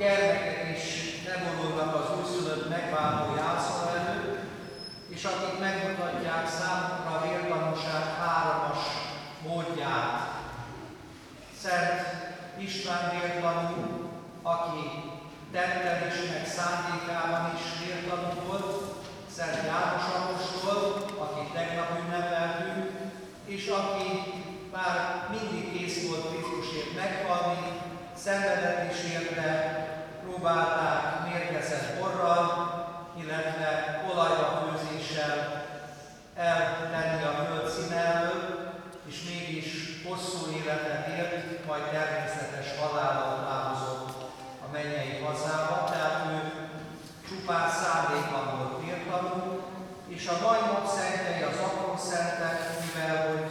gyermekek is ne vonulnak az újszülött megváltó jászol előtt, és akik megmutatják számukra a vértanúság hármas módját. Szent István vértanú, aki tettel is, meg szándékában is vértanú volt, Szent János apostol, akit tegnap ünnepeltünk, és aki már mindig kész volt Krisztusért meghalni, szenvedett is érte, próbálták mérgezett borral, illetve olajba főzéssel eltenni a föld színe elől, és mégis hosszú életet élt, majd természetes halállal távozott a mennyei hazába, tehát ő csupán szándékban volt vértanú, és a mai napszentei, az apró szentek, mivel hogy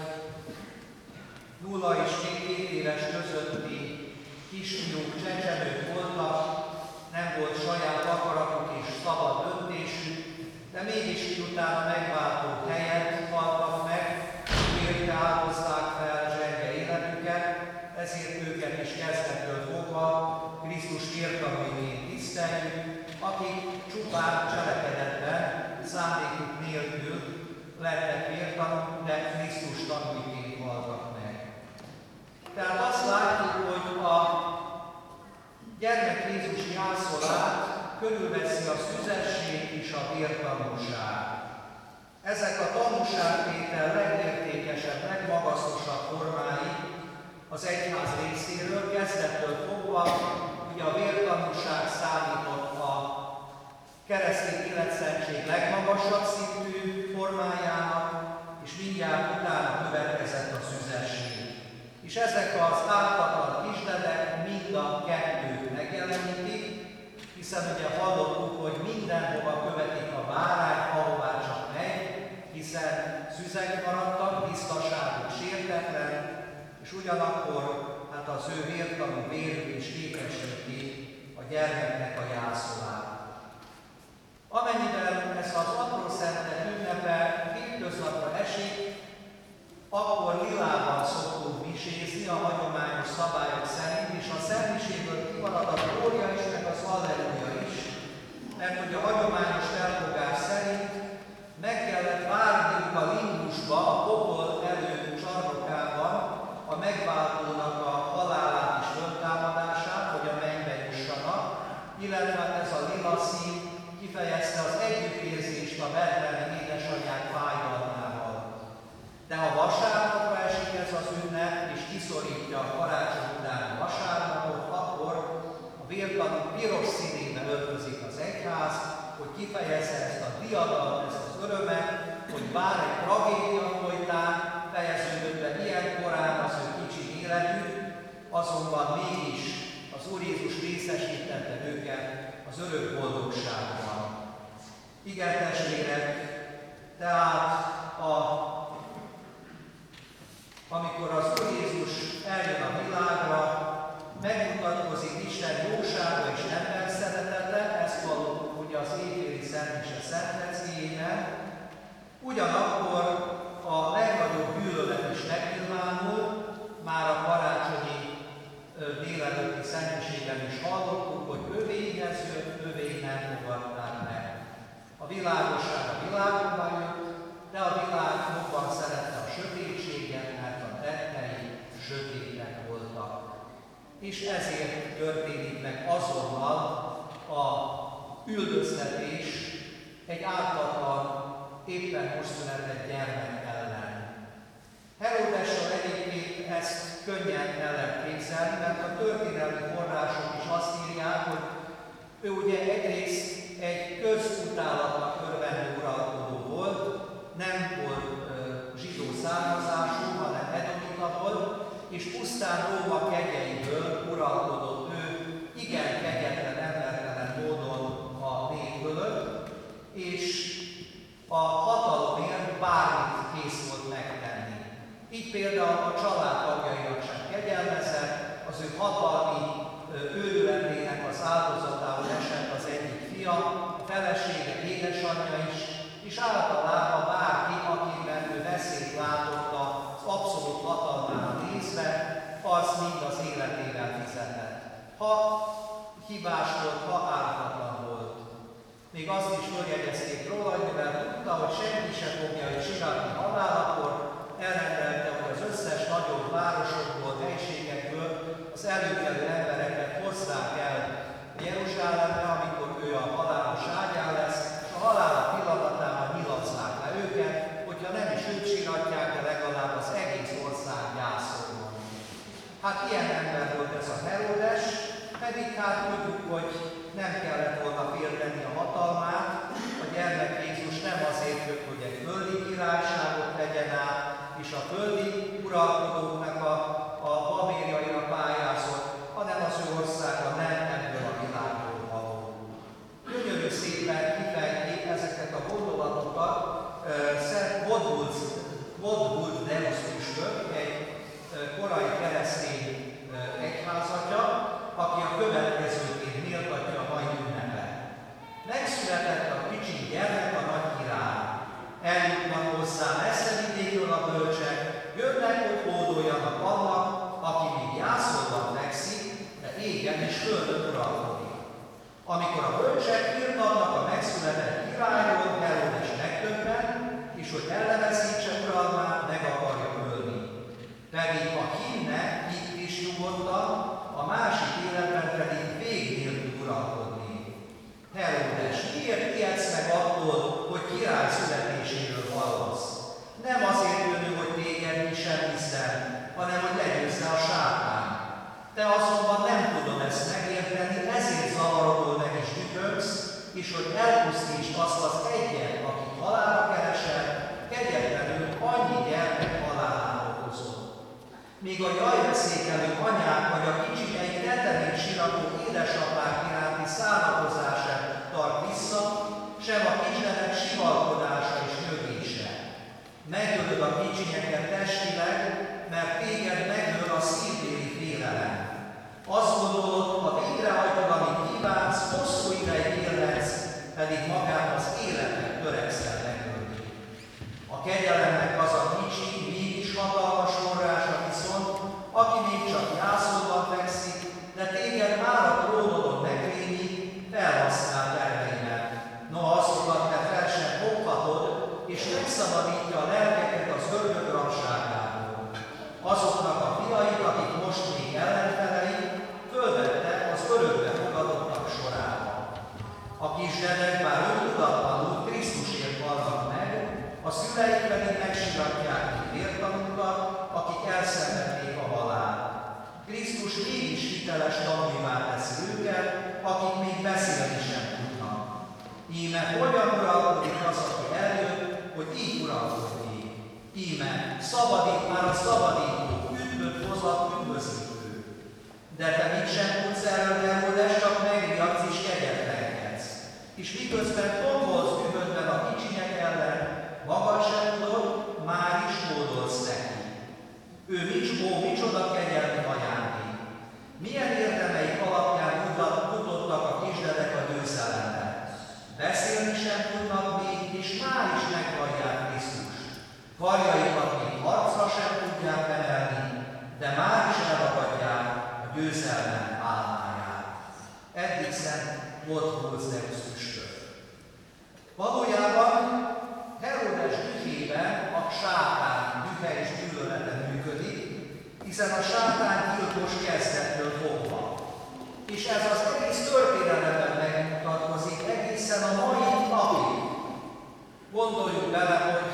0 és 2 éves közötti kisfiúk, csecsemők voltak, nem volt saját akaratuk és szabad döntésük, de mégis miután a megváltó helyet haltak meg, érte áldozták fel zsenge életüket, ezért őket is kezdettől fogva Krisztus vértanúiként tiszteljük, akik csupán cselekedetben, szándékuk nélkül lettek vértanúk, de Krisztus tanúiként haltak meg. Tehát azt látjuk, hogy a gyermek Jézus jászolát körülveszi a szüzesség és a vértanúság. Ezek a tanúságtétel legértékesebb, legmagasztosabb formái az egyház részéről, kezdettől fogva, hogy a vértanúság számított a keresztény életszentség legmagasabb szintű formájának, és mindjárt utána következett a szüzesség. És ezek az ártatlan kisdedek mind a kettőt megjelenítik, hiszen ugye hallottuk, hogy mindenhova követik a bárányt, ahová csak megy, hiszen szüzek maradtak, tisztaságuk sértetlen, és ugyanakkor hát az ő vértanú vérük is képesíti a gyermeknek a jászolát. Amennyiben ez az apró szentek ünnepe hétköznapra esik, akkor lilában szoktunk misézni a hagyományos szabályok szerint, és a szentmiséből kimarad a glória is, meg az halleluja is, mert hogy a hagyományos felfogás szerint meg kellett várniuk a limbusba, a pokol elő csarnokában a megváltónak a halálát és föltámadását, hogy a mennybe jussanak, illetve ez a lila szín kifejezte az együttérzést a betlehemi édesanyák fájdalmával. De ha vasárnapra esik ez az ünnep, és kiszorítja a karácsony utáni vasárnapot, akkor a vértanú piros színébe öltözik az egyház, hogy kifejezze ezt a diadalt, ezt az örömet, hogy bár egy tragédia folytán fejeződött be ilyen korán az ő kicsi életük, azonban mégis az Úr Jézus részesítette őket az örök boldogságban. Igen, testvérek, tehát amikor az Úr Jézus eljön a világra, megmutatkozik Isten jósága és ember szeretete, ezt hallottuk ugye az éjféli szentmise szentleckéjében, ugyanakkor a legnagyobb gyűlölet is megnyilvánul, már a karácsonyi délelőtti szentmiségben is hallottuk, hogy övéhez jött, övé nem fogadták meg. A világosság a világba jött, de a világ jobban szerette a sötétséget, mert a tettei sötétek voltak. És ezért történik meg azonnal a üldöztetés egy ártatlan, éppen most született gyermek ellen. Heródessal egyébként ezt könnyen el lehet képzelni, mert a történelmi források is azt írják, hogy ő ugye egyrészt egy közutálatnak örvendő uralkodó volt, nem volt zsidó származású, hanem edomita volt, és pusztán Róma kegyeiből uralkodott ő igen kegyetlen, embertelen módon a nép fölött, és a hatalomért bármit kész volt megtenni. Így például a családtagjainak sem kegyelmezett, az ő hatalmi hibás volt, ha ártatlan volt. Még azt is megjegyezték róla, hogy mivel tudta, hogy senki sem fogja őt siratni halálakor, elrendelte, hogy az összes nagyobb városokból, helységekből az előkelő embereket hozzák el Jeruzsálemre, amikor ő a halálos ágyán lesz, és a halála pillanatában nyilazzák le őket, hogyha nem is őt siratják, de legalább az egész ország gyászoljon. Hát ilyen ember volt ez a Heródes, pedig hát tudjuk, hogy nem kellett volna félteni a hatalmát, a gyermek Jézus nem azért jött, hogy egy földi királyságot legyen át, és a földi uralkodóknak a babérjaira pályázott, hanem az ő országa nem ebből a világból való. Gyönyörű szépen kifejti ezeket a gondolatokat Szent Godwuld Deus püspök, egy korai keresztény egyházatja, aki a következőként méltatja a mai ünnepet. Megszületett a kicsi gyermek, a nagy király. Eljutnak hozzá messze vidékről a bölcsek, jönnek, hogy hódoljanak annak, aki még jászolban fekszik, de égen és földön uralkodik. Amikor a bölcsek hírt adnak a megszületett királyról, Heródes megdöbben, és hogy ellenezítse uralmát, meg akarja ölni. Pedig ha hinne, itt is nyugodtan, a másik életben pedig vég nélkül uralkodni. Heródes, miért ijedsz meg attól, hogy király születéséről hallasz? Nem azért jönő, hogy téged mi sem hiszel, hanem hogy legyőzze a sátán. Te azonban nem tudom ezt megérteni, ezért zavarodol meg is dühöngsz, és hogy elpusztítsd azt az egyet, akit halálra keresel, kegyetlenül annyi gyermek halálát okozott. Míg a jajveszékelő anyák vagy a kicsinyei tetemét sirató édesapák iránti szánakozását tart vissza, sem a kisgyerek sivalkodása és nyögése. Megölöd a kicsinyeket testileg, mert téged megöl a szívbéli félelem. Azt gondolod, ha végrehajtod, amit kívánsz, hosszú ideig élhetsz, pedig magát az életet törekszel megölni. A kegyelemnek az a kicsi, mégis hatalmas forrása viszont, aki még csak jászolban fekszik, de téged már a trónodon megrémít, felhasznál terveimet. Noha azokat te fel sem foghatod, és megszabadítja a lelkeket az ördög rabságából. Azoknak a fiait, akik most még ellenfelei, fölvette az örökbe fogadottak sorába. A kisgyerek bár öntudatlanul Krisztusért halnak meg, a szüleik pedig megsiratják még vértanúkat, akik elszenvedték a halált. Krisztus mégis hiteles tanúivá teszi őket, akik még beszélni sem tudnak. Íme hogyan uralkodik az, aki eljött, hogy így uralkodni. Íme szabadít már a szabadító, üdvöt hoz a üdvözítő. De te mit sem tudsz erről, Heródes, csak megriadsz és kegyetlenkedsz. És miközben tombolsz üvödben a kicsinyek ellen, maga sem tudod, már is hódolsz neki. Ő micsoda kegyelmi ajándék. Milyen érdemeik alapján jutottak a kisgyerek a győzelemre. Beszélni sem tudnak még, és már is megvallják Krisztust. Karjaikat még harcra sem tudják emelni, de már is elragadják a győzelem álmáját. Eddig Szent Godwuld Deus püspök. Valójában Heródes dühében a sátán dühe és gyűlölete működik, hiszen a sátán gyilkos kezdettől fogva. És ez az egész történelemben megmutatkozik egészen a mai napig. Gondoljuk bele, hogy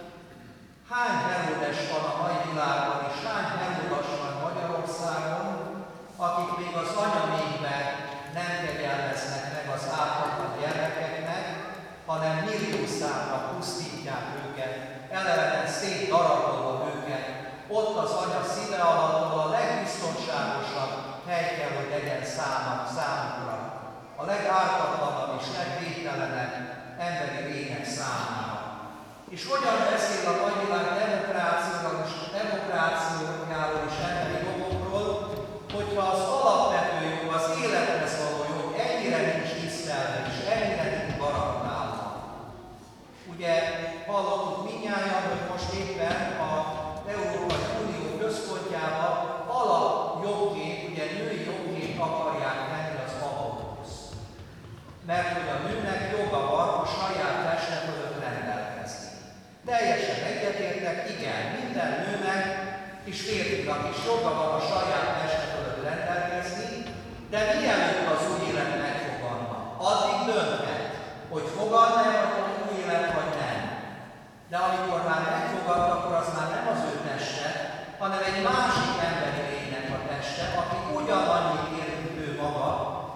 hány Heródes van a mai világban, és hány Heródas van Magyarországon, akik még az anyamékben nem kegyelmeznek meg az ártatlan gyermekeknek, hanem milliószámra pusztítják őket, elevenen szétdarabolva őket. Ott az anya szíve alatt, ahol a legbiztonságosabb hely kell, hogy legyen számukra. A legártatlanabb és legvédtelenebb emberi lények számára. És hogyan beszél a mai világ demokráciáról és emberi jogokról, hogyha az alapvető jog, az élethez való jog ennyire nincs tisztelve és ennyire nincs garantálva. Ugye hallottuk mindnyájan, hogy most éppen az Európai Unió központjában alapjogként, ugye női jogként akarják tenni az abortuszt.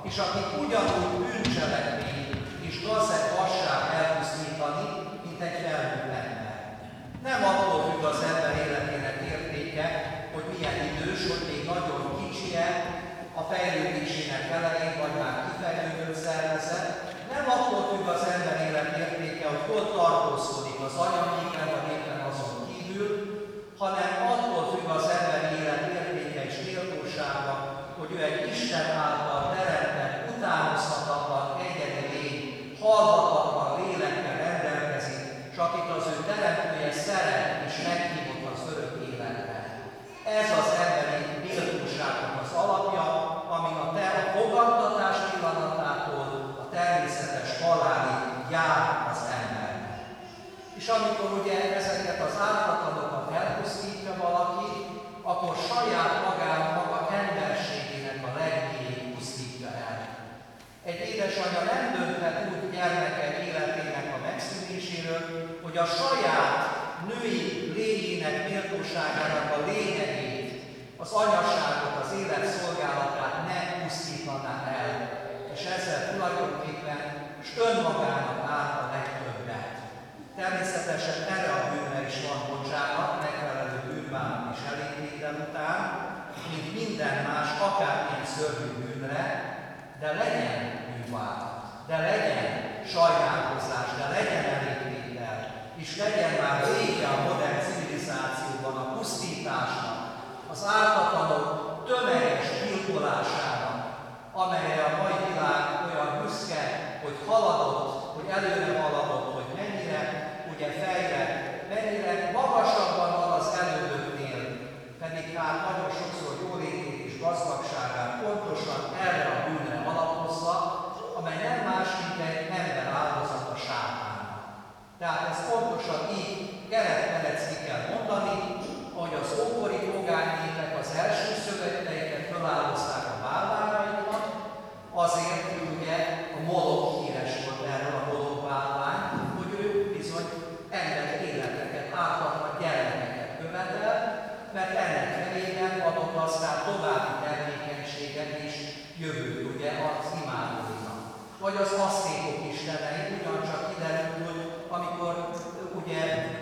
és akik ugyanúgy bűncselekmény és gazdaság elpusztítani, mint egy felnőtt ember. Nem attól függ az ember életének értéke, hogy milyen idős, hogy még nagyon kicsie, a fejlődésének elején, vagy már kifejlődött szervezet. Nem attól függ az ember élet értéke, hogy hol tartózkodik az anyaméken, vagy éppen azon kívül, hanem attól függ az ember élet értéke és méltósága, hogy ő egy Isten által teremtett, utánozhatatlan egyedi lény, halhatatlan lélekkel rendelkezik, és akit az ő teremtője szeret és meghívott az örök életre. Ez az emberi méltóságnak az alapja, ami a fogantatás pillanatától a természetes halálig jár az embernek. És amikor ugye ezeket az ártatlanokat elpusztítja valaki, akkor saját maga emberségének a legmélyét pusztítja el. Egy édesanyja nem dönthet úgy gyermeke életének a megszűnéséről, hogy a saját női lényének méltóságának a lényegét, az anyaságot, az élet szolgálatát nem pusztítaná el, és ezzel tulajdonképpen és önmagának áll a legtöbbet. Természetesen erre a bűnre is van bocsánat, megfelelő bűnbánat és elégtétel után, mint minden más, akármilyen szörnyű bűnre, de legyen bűnbánat, de legyen sajnálkozás, de legyen elégtétel, és legyen már vége a modern civilizációban a pusztításnak, az ártatlanok tömeges gyilkolásának, amelyre a mai világ olyan büszke, hogy haladott, hogy előre haladott, hogy mennyire ugye fejlett, mennyire magasabban van az elődöknél, pedig hát nagyon sokszor jólétét és gazdagságát pontosan erre a bűnre alapozza, amely nem más, mint egy ember áldozat a sátánnak. Tehát ezt pontosan így kelet-menet ki kell mondani, hogy az ókori pogány népek az első szöveteiket feláldozták a bálványaiknak, azért, hogy ugye a Molok híres volt erről a Molok bálvány, hogy ő bizony emberi életeket, ártatlan gyermekeket követel, mert ennek felében adott aztán további termékenységet is jövőt ugye az imádóinak. Vagy az asztékok istenei, ugyancsak kiderült, hogy amikor ugye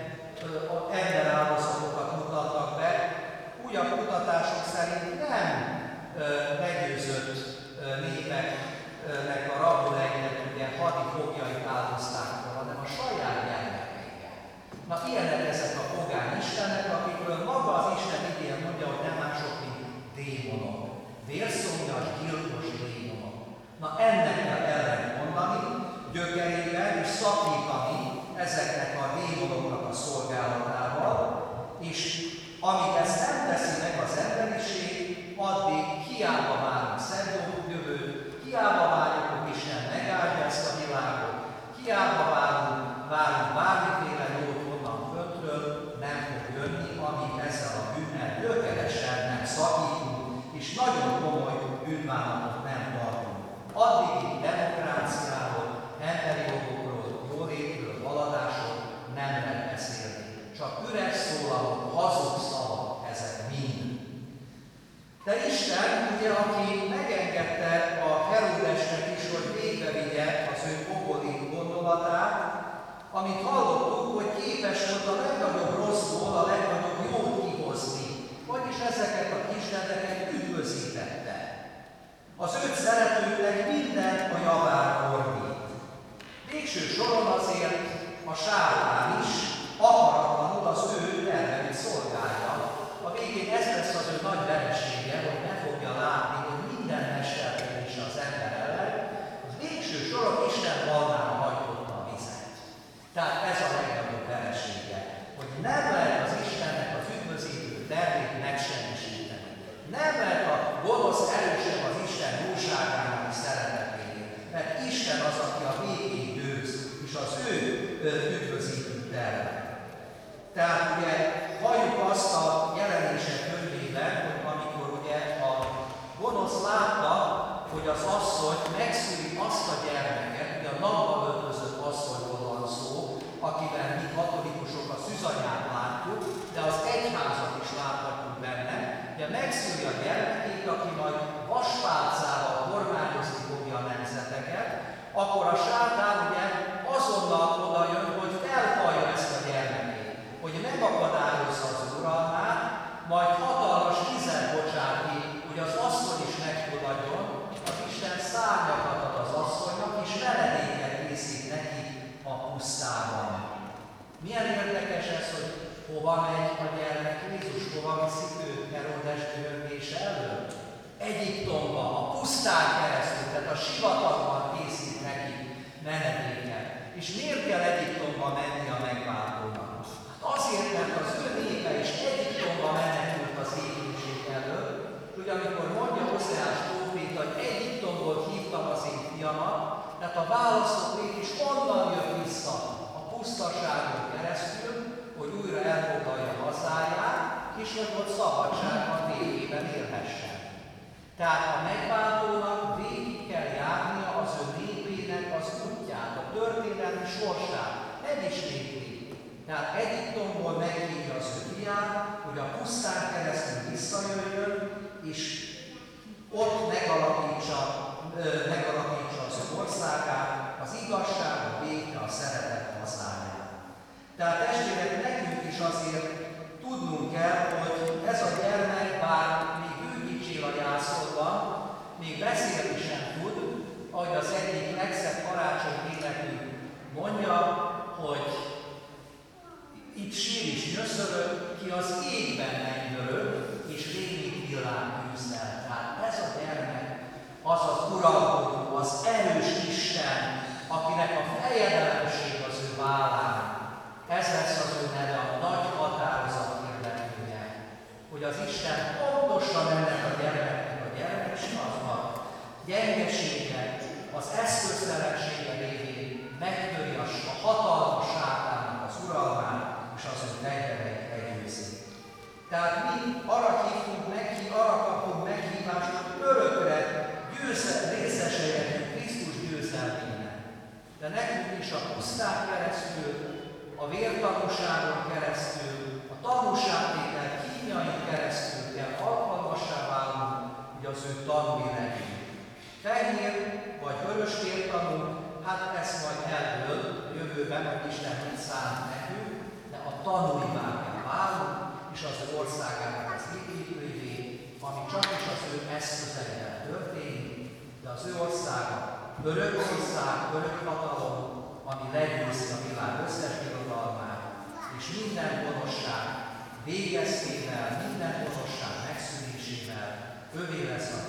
emberáldozatokat mutattak be, újabb kutatások szerint nem legyőzött népeknek a rabulejét, ugye hadifoglyait áldozták fel, hanem a saját gyermekeiket. Na ilyenek ezek a pogány istenek, akikről maga az Isten igény mondja, hogy nem mások, mint démonok. Vérszomjas, gyilkos démonok. Na ennek kell ellen mondani, gyökerében és szakítani ezeknek a démonoknak a szolgálatával, és amíg ezt nem teszi meg az emberiség, addig hiába várunk szebb jövőt, hiába várjuk, hogy Isten megáldja ezt a világot, hiába várunk bármiféle jót onnan föntről, nem fog jönni, amíg ezzel a bűnnel gyökeresen nem szakítunk, és nagyon komoly bűnbánatot nem tartunk. Addig itt demokráciáról, emberi jogokról, jólétről, haladásról nem lehet beszélni. Csak üres szólalok, hazug szavak, ezek mind. De Isten, ugye, aki megengedte a Heródesnek is, hogy végbevigye az ő pokoli gondolatát, amit hallottuk, hogy képes volt a legnagyobb rosszból a legnagyobb jót kihozni, vagyis ezeket a kisgyermekeket üdvözítette. Az őt szeretőknek mindent a javára fordít. Végső soron azért a sátán is akaratlanul az ő terveit szolgálja. A végén ez lesz az ő nagy veresége, hogy ne fogja látni, hogy minden mesterkedése az ember ellen, az végső soron Isten balmára hajtotta a vizet. Tehát ez a legnagyobb veresége, hogy nem lehet az Istennek az üdvözítő tervét megsemmisíteni. Nem lehet a gonosz erősebb az Isten jóságának és szereteténél, mert Isten az, aki a végén győz, és az ő üdvözítő terve. Tehát ugye halljuk azt a Jelenések könyvében, hogy amikor ugye a gonosz látta, hogy az asszony megszüli azt a gyermeket, ugye a napba öltözött asszonyról van szó, akivel mi katolikusok a szűzanyát látjuk, de az egyházat is láthatjuk benne, ugye megszüli a gyermekét, aki majd vaspálcával kormányozni fog Hova megy a gyermek Jézus? Hova viszik őt Heródes dörgése elől? Egyiptomba, a pusztán keresztül, tehát a sivatagban készít neki menedéket. És miért kell Egyiptomba menni a megváltónak? Hát azért, mert az ő népe is Egyiptomba menekült az éhínség elől, hogy amikor mondja Hozeás próféta, hogy Egyiptomból hívtam az én fiamat, tehát a választott nép is onnan jött vissza a pusztaságon keresztül, hogy újra elfoglalja hazáját, és hogy ott szabadságban végében élhessen. Tehát a megváltónak végig kell járnia az ő népének az útját, a történelmi sorsát, nem ismétli. Tehát Egyiptomból meghívja az ő fiát, hogy a pusztán keresztül visszajöjjön, és ott megalapítsa az ő országát, az igazságot végre a szeretet hazáját. Tehát testvérek, nekünk is azért tudnunk kell, hogy ez a gyermek, bár még bőgicsél a jászolban, még beszélni sem tud, ahogy az egyik legszebb karácsonylélekű mondja, hogy itt sír is nyöszörög, ki az égben mennydörög, és rémít villám tűzzel. Tehát ez a gyermek, az az uralkodó, az erős Isten, akinek a fejedelmesség az ő vállán. Ez lesz az ő neve, a nagy határozat hirdetője, hogy az Isten pontosan ennek a gyermeknek a gyermekségaznak, gyengesége, az eszköztelensége révén megtöri a hatalmas sátának az uralmát, és az ő fegyvereit legyőzi. Tehát mi arra hívtunk neki, arra kapunk meghívást, hogy örökre részesedjünk Krisztus győzelmében. De nekünk is a pusztán keresztül, a vértanúságon keresztül, a tanúságtétel kínjain keresztül kell alkalmassá válnunk, hogy az ő tanúi legyünk. Fehér vagy vörös vértanú, hát ezt majd eldől a jövőben, hogy Isten mit szánt nekünk, de a tanúivá kell válnunk, és az ő országának az építőivé, ami csak is az ő eszközeivel történik, de az ő országa örök ország, örök hatalom, ami legyőzi a világ összes birodalmát, és minden gonoszság végeztével, minden gonoszság megszűnésével övé lesz a